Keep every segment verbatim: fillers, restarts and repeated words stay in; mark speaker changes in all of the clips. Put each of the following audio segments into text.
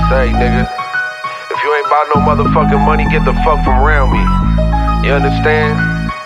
Speaker 1: say, nigga, if you ain't about no motherfucking money, get the fuck from around me. You understand?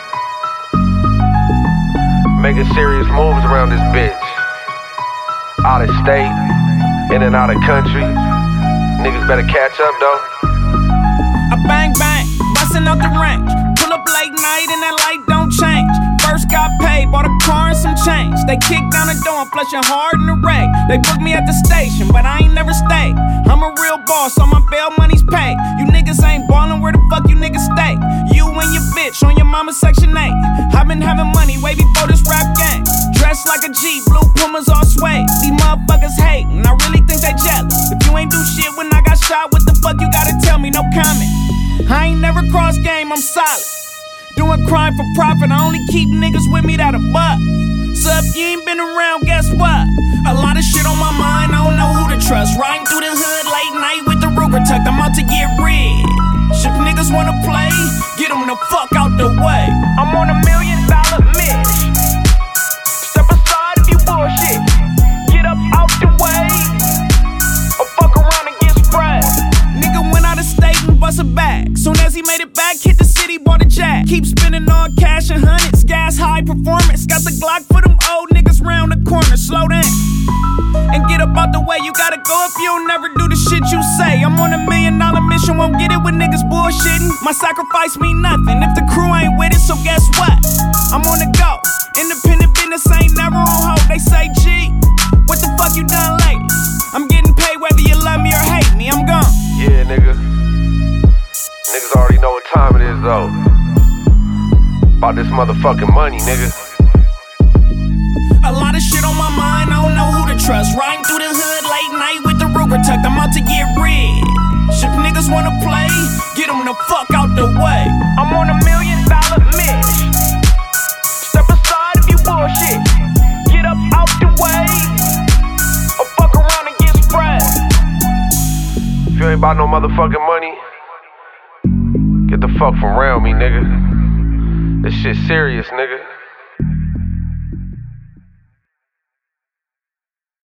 Speaker 1: Making serious moves around this bitch. Out of state, in and out of country. Niggas better catch up though.
Speaker 2: I bang bang, bustin' out the range. Pull up late night and that light don't change. First got paid, bought a car and some change. They kick down the door, I'm flushing hard in the rag. They booked me at the station, but I ain't never stayed. I'm a real boss, so my bail money's paid. You niggas ain't ballin', where the fuck you niggas stay? You and your bitch on your mama's section eight. I been having money way before this rap game. Dressed like a G, blue Pumas all suede. These motherfuckers hatin', I really think they jealous. If you ain't do shit when I got shot, what the fuck you gotta tell me? No comment. I ain't never cross game, I'm solid. Doing crime for profit, I only keep niggas with me that a buck. So if you ain't been around, guess what? A lot of shit on my mind, I don't know who to trust. Riding through the hood late night with the Ruger tucked, I'm out to get rich. If niggas wanna play, get them the fuck out the way. I'm on a million dollar mission. Step aside if you bullshit. Get up out the way, or fuck around and get sprayed. Nigga went out of state and bust a bag. Soon as he made it back, hit the city, bought a jack. Keep spending on cash and hundreds, gas high performance. Got the Glock for them old niggas round the corner. Slow down and get up out the way. You gotta go if you don't never do the shit you say. I'm on a million dollar mission, won't get it with niggas bullshitting. My sacrifice mean nothing if the crew ain't with it, so guess what? I'm on the go. Independent business ain't never on hold. They say, G, what the fuck you done lately? I'm getting paid whether you love me or hate me, I'm gone.
Speaker 1: Yeah, nigga. Niggas already know what time it is, though. About this motherfucking money, nigga.
Speaker 2: A lot of shit on my mind, I don't know who to trust. Riding through the hood late night with the Ruger tucked, I'm out to get rich. If niggas wanna play, get them the fuck out the way. I'm on a million dollar mission. Step aside if you bullshit. Get up out the way, or fuck around and get spread.
Speaker 1: If you ain't about no motherfucking money, get the fuck from around me, nigga. This shit serious, nigga.